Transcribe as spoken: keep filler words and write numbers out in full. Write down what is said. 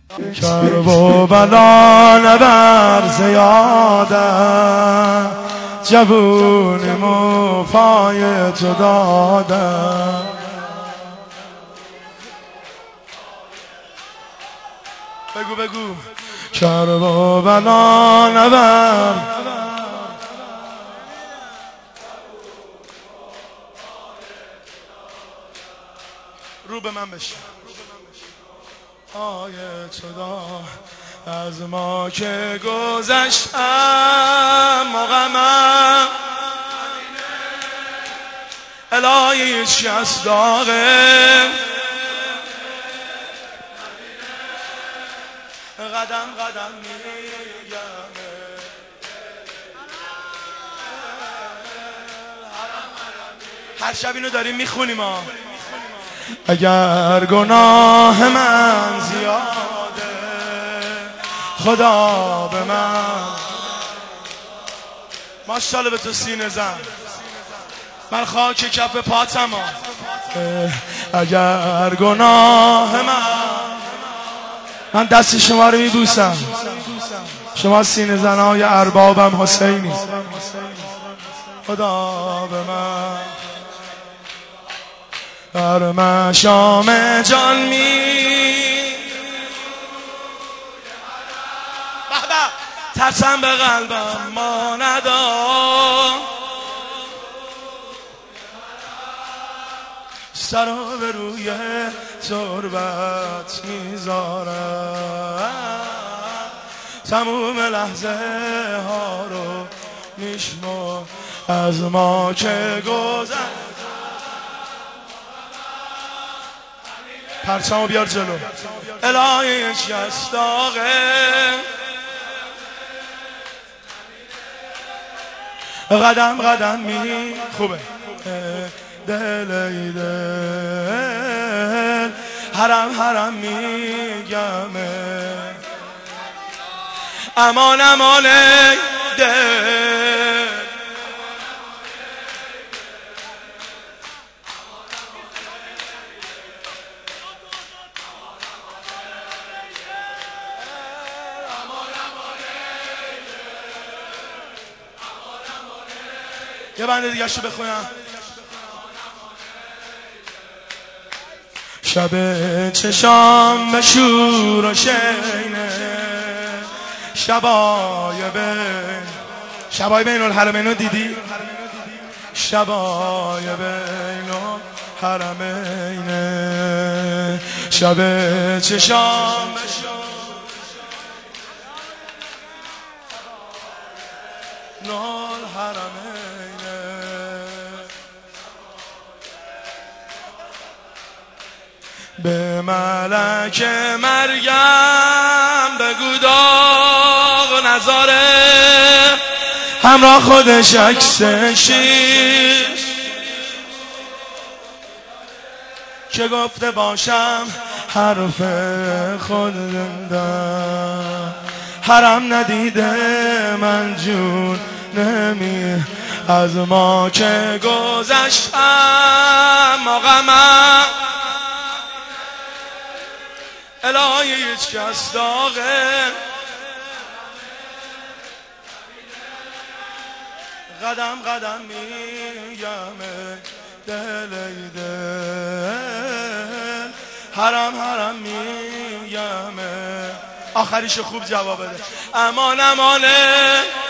کرب و بلا نبر زیاده جوونیمو پای تو داده بگو بگو کرب و بلا نبر رو به من بشه آیه چدا از ما که گذشتم مقامم الهی هیچ کس داغه قدم قدم میگم هر شب اینو داریم میخونیم ها اگر گناه من زیاده خدا به من ماشاءالله به تو سینه زن من خاک کف پاتم اگر گناه من من دست شما رو میبوسم شما سینه زنهای اربابم حسینی خدا به من بر مشام جان می بابا ترسم به قلبم ما ندار سر رو به روی تربت میذارم تموم لحظه ها رو میشمر از ما که گذشت پرچمو بیار جلو الهی هیچ کس داغه قدم قدم می خوبه دل ای دل حرم حرم میگمه امان امان دل یه بنده دیگه شو بخونم شب چشام به شور و شینه شبای بین شبای بین الحرمین رو دیدی؟ شبای بین الحرمین شب چشام به شور الحرمین به ملک مریم بگو داغ نذاره همراه خودش عکس شیر که گفته باشم حرف خود زندم حرم ندیده من جون نمی از ما که گذشتم مقامم الهی هیچ کس داغه قدم قدم میگم دل ای دل حرم حرم میگم آخریشو خوب جواب بده امان امانه